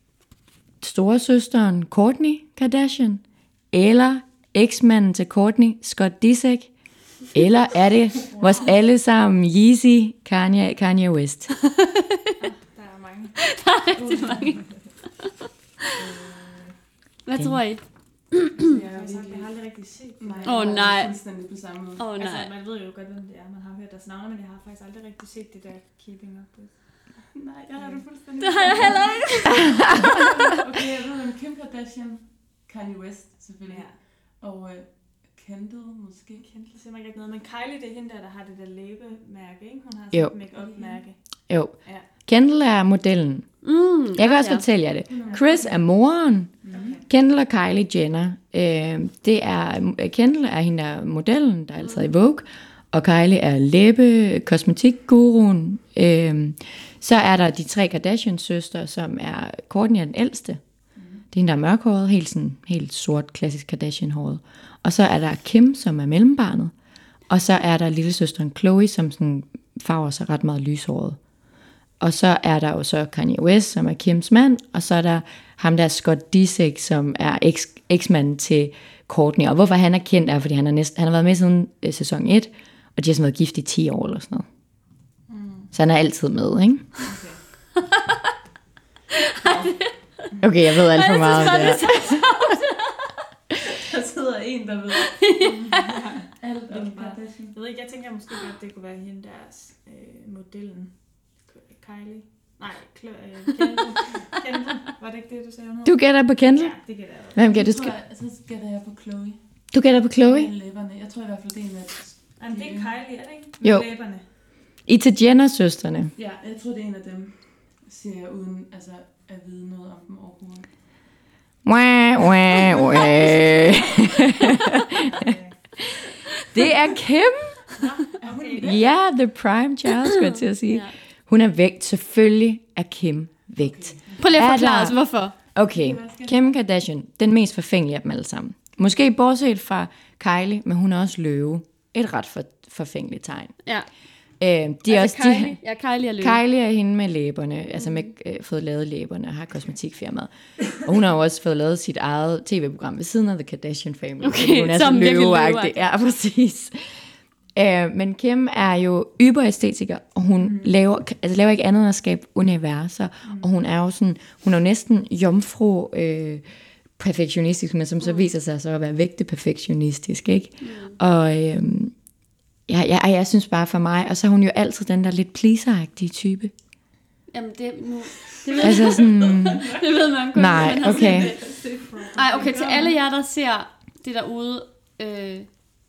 storesøsteren Kourtney Kardashian, eller eksmanden til Kourtney, Scott Disick, eller er det vores alle sammen Yeezy, Kanye, Kanye West? Der er mange. Der er rigtig mange. Hvad tror I? Jeg har, sagt, jeg har aldrig rigtig set dem. Åh oh, nej. Fuldstændig på samme måde. Åh oh, nej. Altså, man ved jo godt, hvem det er. Man har hørt deres navne, men jeg har faktisk aldrig rigtig set det der Keeping Up With. Nej, jeg har det fuldstændig. Det har jeg heller ikke. Okay, jeg ved om Kim Kardashian, Kanye West selvfølgelig, Ja. og uh, Kendall måske. Kendall siger mig ikke noget, men Kylie, det er hende der, der har det der læbemærke, ikke? Hun har Jo. sådan et make-up-mærke. Jo. Ja. Kendall er modellen. Mm, Jeg kan også ja. fortælle jer det. Chris er moren. Okay. Kendall og Kylie Jenner. Øh, det er, Kendall er hende der modellen, der er altid i Vogue. Og Kylie er læbe, kosmetikguruen. Øh, så er der de tre Kardashian-søstre, som er Kourtney er den ældste. Det er hende, der er mørkhåret, helt, sådan, helt sort, klassisk Kardashian-håret. Og så er der Kim, som er mellembarnet. Og så er der lillesøsteren Khloe, som sådan farver sig ret meget lyshåret. Og så er der jo så Kanye West, som er Kims mand, og så er der ham der Scott Disick, som er eks, eksmanden til Kourtney. Og hvorfor han er kendt, er, fordi han, er næsten, han har været med siden øh, sæson et, og de har sådan været gift i ti år eller sådan noget. Mm. Så han er altid med, ikke? Okay, okay jeg ved alt for meget om det her. Der sidder en, der ved alt om Kardashian. Jeg ved ikke, jeg tænker måske godt, det kunne være hende deres øh, modellen. Kylie. Nej, Kl- øh, Kendall. Kendall. Var det ikke det, du sagde? Hun hed? Du gætter på Kendall? Ja, det gætter jeg. Hvem gætter du? Så, så gætter jeg på Chloe. Du gætter på Khloe? Med læberne. Jeg tror i hvert fald, det er en af... Jamen, det er Kylie, er det ikke? Jo. Med læberne. I til Jenner-søstrene. Ja, jeg tror, det er en af dem, siger jeg, uden altså, at vide noget om dem overhovedet. Wah, wah, wah. Det er Kim. Okay. Ja, the prime child, skulle jeg til at sige. Ja. Hun er vægt. Selvfølgelig er Kim vægt. Prøv lige at Er forklare der- os, hvorfor. Okay, Kim Kardashian, den mest forfængelige af dem alle sammen. Måske bortset fra Kylie, men hun er også løve. Et ret for, forfængeligt tegn. Ja. Øh, de er Altså også, Kylie, de, ja, Kylie er løbe. Kylie er hende med læberne, altså med øh, fået lavet læberne og har kosmetikfirmaet. Og hun har jo også fået lavet sit eget tv-program ved siden af The Kardashian Family. Okay, fordi hun er som så virkelig løveagtig. løveagtig. Ja, præcis. Øh, men Kim er jo yberæstetiker, og hun mm. laver, altså laver ikke andet end at skabe universer. Mm. Og hun er jo sådan, hun er jo næsten jomfru øh, perfektionistisk, men som så viser sig så at være vægte perfektionistisk, ikke? Mm. Og øh, ja, ja, jeg synes bare for mig, og så er hun jo altid den der lidt pleaser-agtige type. Jamen, det, nu, det, ved, Altså sådan, det ved man kun. nej, man har okay. set det. Ej, okay, til alle jer, der ser det derude, øh,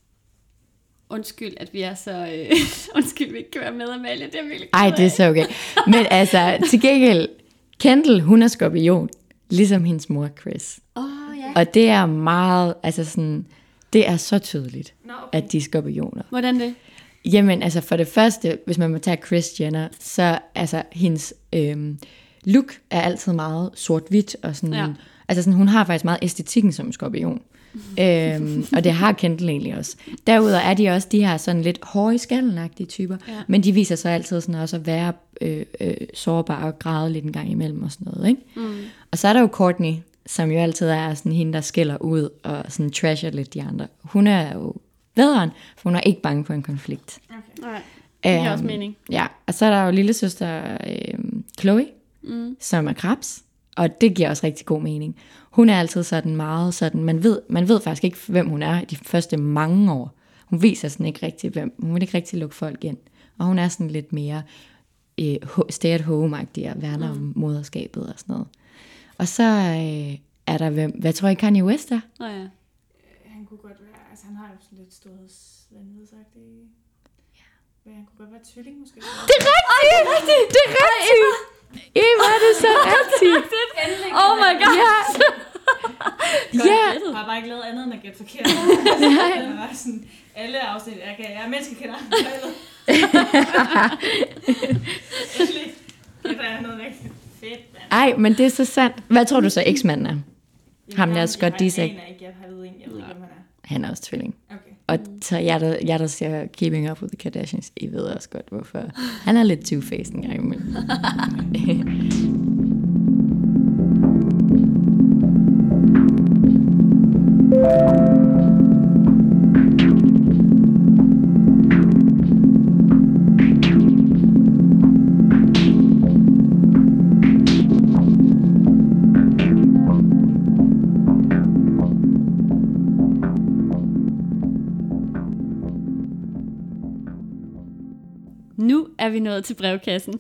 undskyld, at vi er så, øh, undskyld, vi ikke kan være med, Amalie, det er virkelig Ej, det er så okay. Men altså, til gengæld, Kendall, hun er skorpion, ligesom hendes mor Chris. Åh, oh, ja. Og det er meget, altså sådan, det er så tydeligt, Nå, okay. at de er skorpioner. Hvordan det? Jamen, altså for det første, hvis man må tage Kris Jenner, så altså hendes øhm, look er altid meget sort-hvidt, og sådan, Ja. altså sådan, hun har faktisk meget æstetikken som skorpion. øhm, og det har Kendall egentlig også. Derudover er de også de her sådan lidt hårde i skallen-agtige typer, Ja. men de viser sig altid sådan også at være øh, øh, sårbare og græde lidt en gang imellem og sådan noget, ikke? Mm. Og så er der jo Kourtney, som jo altid er sådan hende, der skælder ud og sådan trasher lidt de andre. Hun er jo vederen, for hun er ikke bange for en konflikt. Okay. Nej, det giver Øhm, også mening. Ja, og så er der jo lillesøster øh, Khloe, Mm. som er krebs, og det giver også rigtig god mening. Hun er altid sådan meget sådan, man ved, man ved faktisk ikke, hvem hun er de første mange år. Hun viser sådan ikke rigtig, hvem, hun vil ikke rigtig lukke folk ind. Og hun er sådan lidt mere øh, stay at home-agtig og værner mm. om moderskabet og sådan noget. Og så øh, er der, hvem, hvad tror I Kanye West er? Nå ja. Han kunne godt være, altså han har jo sådan lidt storhedsvanvidsagtigt. Ja. Men han kunne godt være tvilling måske. Det er rigtigt! Det er rigtigt! Ej, hvor er det så rigtigt! Oh my god! Ja! Ja! Jeg har bare ikke lavet andet end at gætte forkert. Det var sådan, alle afsnit, jeg, kan, jeg er menneskekender. Endelig. Det er noget rigtig fedt. Ej, men det er så sandt. Hvad tror du så eksmanden er? Ham der Scott Disick. Jeg aner ikke, jeg har ved en, jeg ved ikke, hvem han er. Han er også tvilling. Okay. Og så jeg der, jeg der ser Keeping Up With The Kardashians, I ved også godt, hvorfor. Han er lidt two-faced en gang imellem. nu er vi nået til brevkassen.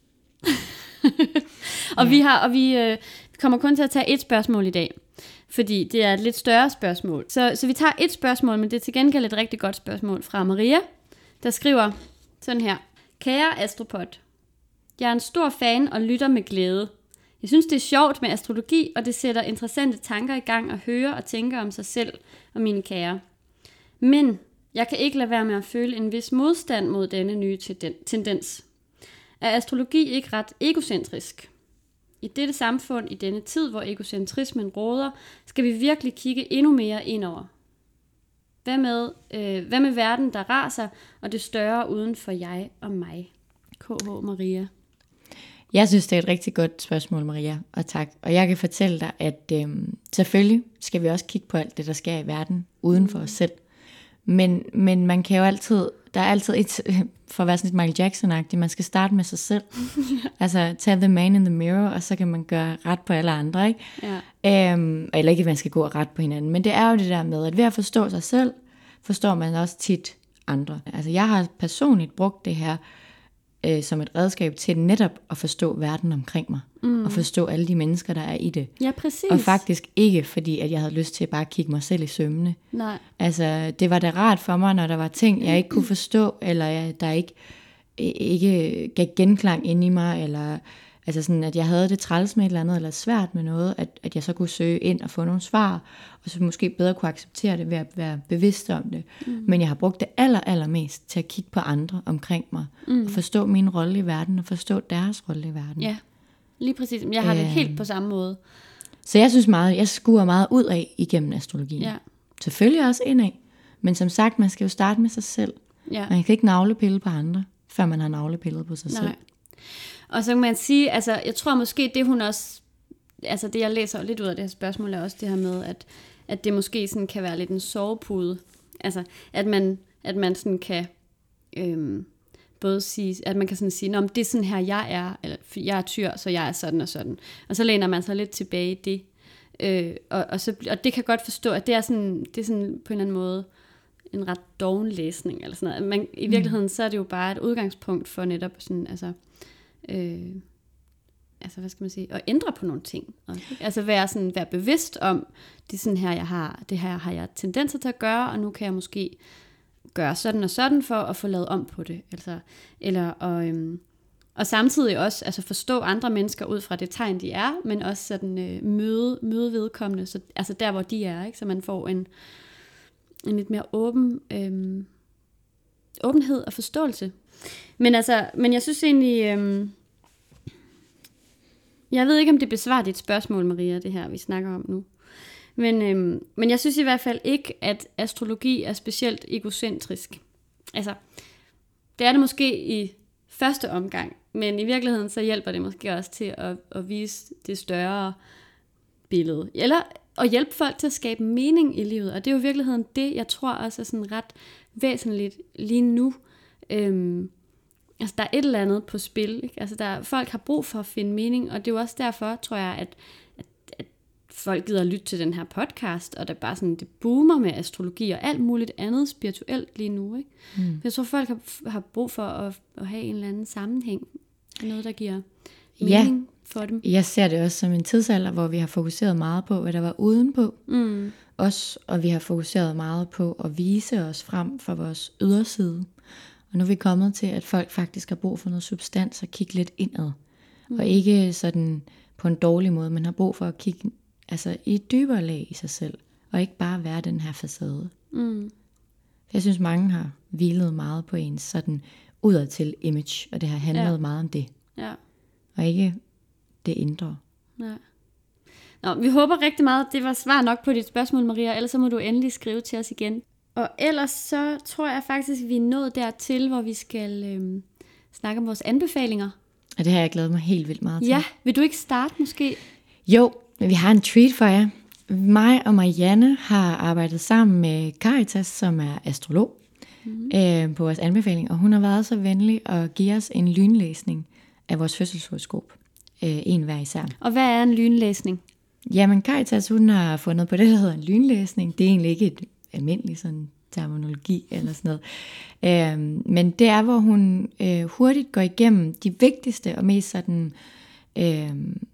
og ja. vi har og vi øh, kommer kun til at tage et spørgsmål i dag, fordi det er et lidt større spørgsmål. Så, så vi tager et spørgsmål, men det er til gengæld et rigtig godt spørgsmål fra Maria, der skriver sådan her. Kære Astropod, jeg er en stor fan og lytter med glæde. Jeg synes, det er sjovt med astrologi, og det sætter interessante tanker i gang at høre og tænke om sig selv og mine kære. Men jeg kan ikke lade være med at føle en vis modstand mod denne nye tendens. Er astrologi ikke ret egocentrisk? I dette samfund, i denne tid, hvor egocentrismen råder, skal vi virkelig kigge endnu mere indover. Hvad med, øh, hvad med verden, der raser, og det større uden for jeg og mig? K H Maria. Jeg synes, det er et rigtig godt spørgsmål, Maria, og tak. Og jeg kan fortælle dig, at øh, selvfølgelig skal vi også kigge på alt det, der sker i verden, uden for os selv. Men, men man kan jo altid, der er altid et, for at være sådan lidt Michael Jackson-agtig, man skal starte med sig selv. Altså, tage the man in the mirror, og så kan man gøre ret på alle andre, ikke? Ja. Øhm, eller ikke, at man skal gå ret på hinanden. Men det er jo det der med, at ved at forstå sig selv, forstår man også tit andre. Altså, jeg har personligt brugt det her øh, som et redskab til netop at forstå verden omkring mig. Mm. Og forstå alle de mennesker, der er i det. Ja, præcis. Og faktisk ikke, fordi at jeg havde lyst til at bare kigge mig selv i sømmene. Nej. Altså, det var da rart for mig, når der var ting, jeg ikke kunne forstå, eller jeg, der ikke, ikke gav genklang ind i mig, eller altså sådan, at jeg havde det træls med et eller andet, eller svært med noget, at, at jeg så kunne søge ind og få nogle svar, og så måske bedre kunne acceptere det ved at være bevidst om det. Mm. Men jeg har brugt det aller, allermest til at kigge på andre omkring mig, mm. og forstå min rolle i verden, og forstå deres rolle i verden. Ja. Lige præcis. Jeg har det helt på samme måde. Så jeg synes meget, jeg skuer meget ud af igennem astrologien. Ja. Selvfølgelig også indad. Men som sagt, man skal jo starte med sig selv. Ja. Man kan ikke navlepille på andre, før man har navlepillet på sig Nej. selv. Og så kan man sige, altså jeg tror måske, det hun også, altså det jeg læser lidt ud af det her spørgsmål, er også det her med, at, at det måske sådan kan være lidt en sovepude. Altså at man, at man sådan kan... Øhm, både sige, at man kan sådan sige, nå, det er sådan her, jeg er, eller jeg er tyr, så jeg er sådan og sådan. Og så læner man sig lidt tilbage i det. Øh, og, og, så, og det kan godt forstå, at det er sådan, det er sådan på en eller anden måde en ret doven læsning, eller sådan noget. Man, i virkeligheden, så er det jo bare et udgangspunkt for netop sådan, altså, øh, altså hvad skal man sige, at ændre på nogle ting. Okay? Altså være, sådan, være bevidst om, det er sådan her, jeg har, det her har jeg tendenser til at gøre, og nu kan jeg måske gøre sådan og sådan for at få lavet om på det. Altså, eller, og, øhm, og samtidig også altså forstå andre mennesker ud fra det tegn, de er, men også sådan, øh, møde, møde vedkommende, så, altså der, hvor de er, ikke? Så man får en, en lidt mere åben, øhm, åbenhed og forståelse. Men, altså, men jeg synes egentlig, øhm, jeg ved ikke, om det besvarer dit spørgsmål, Maria, det her, vi snakker om nu. Men, øhm, men jeg synes i hvert fald ikke, at astrologi er specielt egocentrisk. Altså, det er det måske i første omgang, men i virkeligheden så hjælper det måske også til at, at vise det større billede. Eller at hjælpe folk til at skabe mening i livet. Og det er jo i virkeligheden det, jeg tror også er sådan ret væsentligt lige nu. Øhm, altså, der er et eller andet på spil. Ikke? Altså, der, folk har brug for at finde mening, og det er jo også derfor, tror jeg, at folk gider at lytte til den her podcast, og der bare sådan, det boomer med astrologi og alt muligt andet spirituelt lige nu, ikke? Mm. Jeg tror, folk har, har brug for at, at have en eller anden sammenhæng, noget, der giver mening ja. for dem. Jeg ser det også som en tidsalder, hvor vi har fokuseret meget på, hvad der var udenpå mm. os, og vi har fokuseret meget på at vise os frem for vores yderside. Og nu er vi kommet til, at folk faktisk har brug for noget substans og kigge lidt indad. Mm. Og ikke sådan på en dårlig måde, men har brug for at kigge altså i et dybere lag i sig selv, og ikke bare være den her facade. Mm. Jeg synes, mange har hvilet meget på ens sådan udadtil image, og det har handlet ja. meget om det. Ja. Og ikke det indre. Ja. Nå, vi håber rigtig meget, at det var svar nok på dit spørgsmål, Maria, ellers så må du endelig skrive til os igen. Og ellers så tror jeg faktisk, at vi er nået dertil, hvor vi skal øhm, snakke om vores anbefalinger. Og det har jeg glædet mig helt vildt meget til. Ja, vil du ikke starte måske? Jo, vi har en treat for jer. Mig og Marianne har arbejdet sammen med Caritas, som er astrolog, mm-hmm. øh, på vores anbefaling, og hun har været så venlig at give os en lynlæsning af vores fødselshoroskop. Øh, en hver især. Og hvad er en lynlæsning? Jamen, Caritas, hun har fundet på det, der hedder en lynlæsning. Det er egentlig ikke et almindeligt sådan terminologi eller sådan noget. Øh, men det er, hvor hun øh, hurtigt går igennem de vigtigste og mest sådan øh,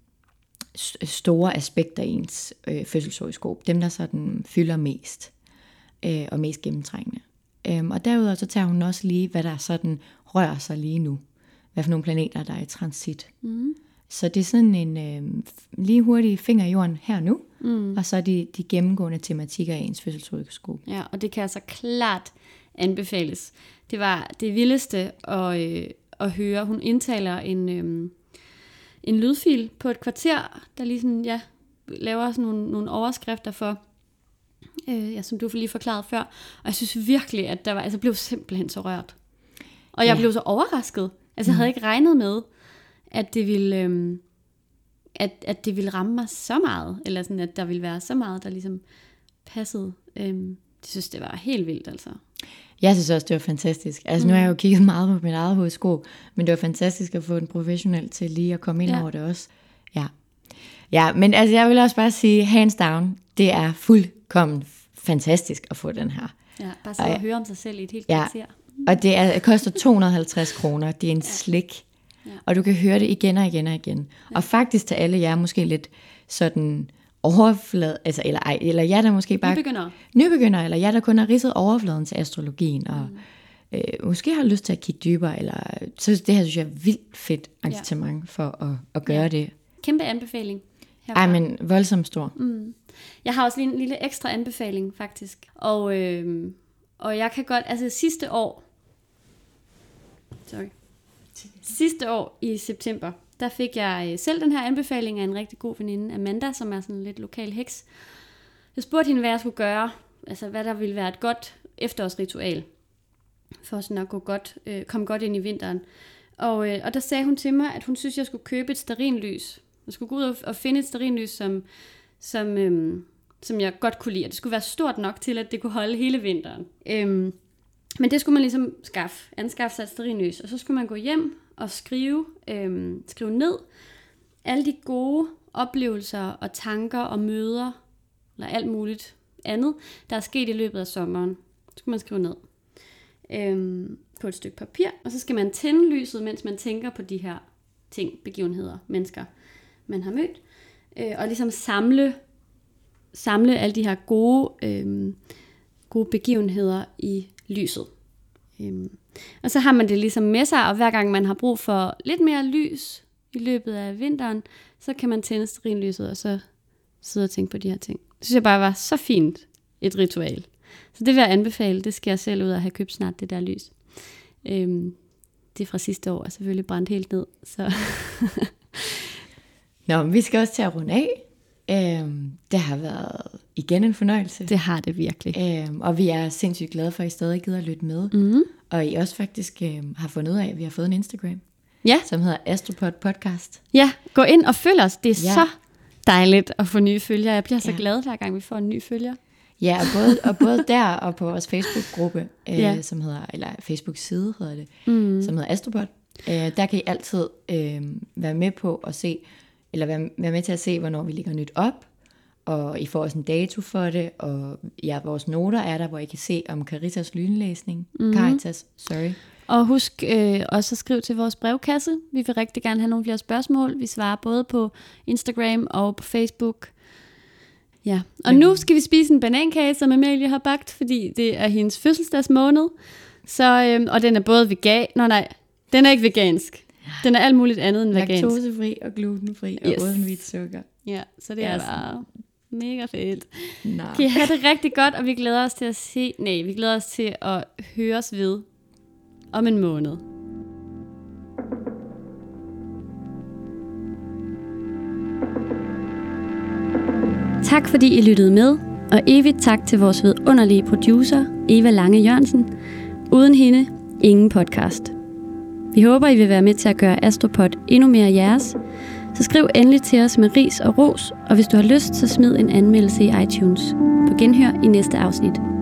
store aspekter i ens øh, fødselshoroskop. Dem, der sådan fylder mest øh, og mest gennemtrængende. Øh, og derudover så tager hun også lige, hvad der sådan rører sig lige nu. Hvad for nogle planeter, der er i transit. Mm. Så det er sådan en øh, lige hurtig finger i jorden her nu, mm. og så er de, de gennemgående tematikker i ens fødselshoroskop. Ja, og det kan altså klart anbefales. Det var det vildeste at, øh, at høre. Hun indtaler en, øh, en lydfil på et kvarter, der lige sådan, ja, laver sådan nogle, nogle overskrifter for, øh, ja, som du lige forklarede før. Og jeg synes virkelig, at der var, altså, jeg blev simpelthen så rørt. Og jeg ja. blev så overrasket. Altså, jeg havde ikke regnet med, at det ville, øhm, at, at det ville ramme mig så meget, eller sådan, at der ville være så meget, der ligesom passede. Øhm, det synes, det var helt vildt, altså. Jeg synes også, det var fantastisk. Altså, mm. nu har jeg jo kigget meget på mit eget horoskop, men det var fantastisk at få en professionel til lige at komme ind ja. over det også. Ja. Ja, men altså, jeg vil også bare sige, hands down, det er fuldkommen fantastisk at få den her. Ja, bare så at høre om sig selv i et helt ja. kvarter. Og det, er, det koster to hundrede og halvtreds kroner. Det er en ja. slik. Ja. Og du kan høre det igen og igen og igen. Ja. Og faktisk til alle jer måske lidt sådan overflade, altså, eller, ej, eller jer der måske bare... Nybegynder. Nybegynder, eller jer der kun har ridset overfladen til astrologien, og mm. øh, måske har lyst til at kigge dybere, eller... Så det her synes jeg er vildt fedt engagement ja. for at, at gøre ja. det. Kæmpe anbefaling herfra. Ej, men voldsomt stor. Mm. Jeg har også lige en lille ekstra anbefaling, faktisk. Og, øh, og jeg kan godt... Altså sidste år... Sorry. Sidste år i september, der fik jeg selv den her anbefaling af en rigtig god veninde, Amanda, som er sådan en lidt lokal heks. Jeg spurgte hende, hvad jeg skulle gøre, altså hvad der ville være et godt efterårsritual, for sådan at gå godt, øh, komme godt ind i vinteren. Og, øh, og der sagde hun til mig, at hun synes, jeg skulle købe et stearinlys. Jeg skulle gå ud og, og finde et stearinlys, som, som, øh, som jeg godt kunne lide. Og det skulle være stort nok til, at det kunne holde hele vinteren. Øh, Men det skulle man ligesom skaffe, anskaffe sig et stearinlys, og så skulle man gå hjem og skrive, øhm, skrive ned alle de gode oplevelser og tanker og møder, eller alt muligt andet, der er sket i løbet af sommeren. Så skulle man skrive ned øhm, på et stykke papir, og så skal man tænde lyset, mens man tænker på de her ting, begivenheder, mennesker, man har mødt, øh, og ligesom samle, samle alle de her gode, øhm, gode begivenheder i lyset. Øhm. Og så har man det ligesom med sig, og hver gang man har brug for lidt mere lys i løbet af vinteren, så kan man tænde stearinlyset, og så sidde og tænke på de her ting. Det synes jeg bare var så fint et ritual. Så det vil jeg anbefale. Det skal jeg selv ud og have købt snart, det der lys. Øhm. Det er fra sidste år, og selvfølgelig brændt helt ned. Så. Nå, men vi skal også til at runde af. Øhm, det har været igen en fornøjelse. Det har det virkelig. Øhm, og vi er sindssygt glade for, at I stadig gider at lytte med. Mm-hmm. Og I også faktisk øhm, har fundet ud af, at vi har fået en Instagram. Ja. Som hedder Astropod Podcast. Ja, gå ind og følg os. Det er ja. så dejligt at få nye følgere. Jeg bliver så ja. glad, hver gang vi får en ny følger. Ja, og både, og både der og på vores Facebook-gruppe, øh, ja. som hedder, eller Facebook-side hedder det, mm. som hedder Astropod. Øh, der kan I altid øh, være med på at se, eller være, være med til at se, hvornår vi lægger nyt op. Og I får også en dato for det, og ja, vores noter er der, hvor I kan se om Caritas lynlæsning. Mm-hmm. Caritas, sorry. Og husk øh, også at skrive til vores brevkasse. Vi vil rigtig gerne have nogle flere spørgsmål. Vi svarer både på Instagram og på Facebook. Ja, og nu skal vi spise en banankage, som Amalie har bagt, fordi det er hendes fødselsdagsmåned. Så, øh, og den er både vegan... Nå nej, den er ikke vegansk. Den er alt muligt andet end vegansk. Laktosefri og glutenfri og yes. uden hvidt sukker. Ja, så det er yes. bare mega fedt. Nej. Kan I have det rigtig godt, og vi glæder os til at se... Nej, vi glæder os til at høres ved om en måned. Tak fordi I lyttede med, og evigt tak til vores vidunderlige producer, Eva Lange Jørgensen. Uden hende, ingen podcast. Vi håber, I vil være med til at gøre Astropod endnu mere jeres. Så skriv endelig til os med ris og ros, og hvis du har lyst, så smid en anmeldelse i iTunes. På genhør i næste afsnit.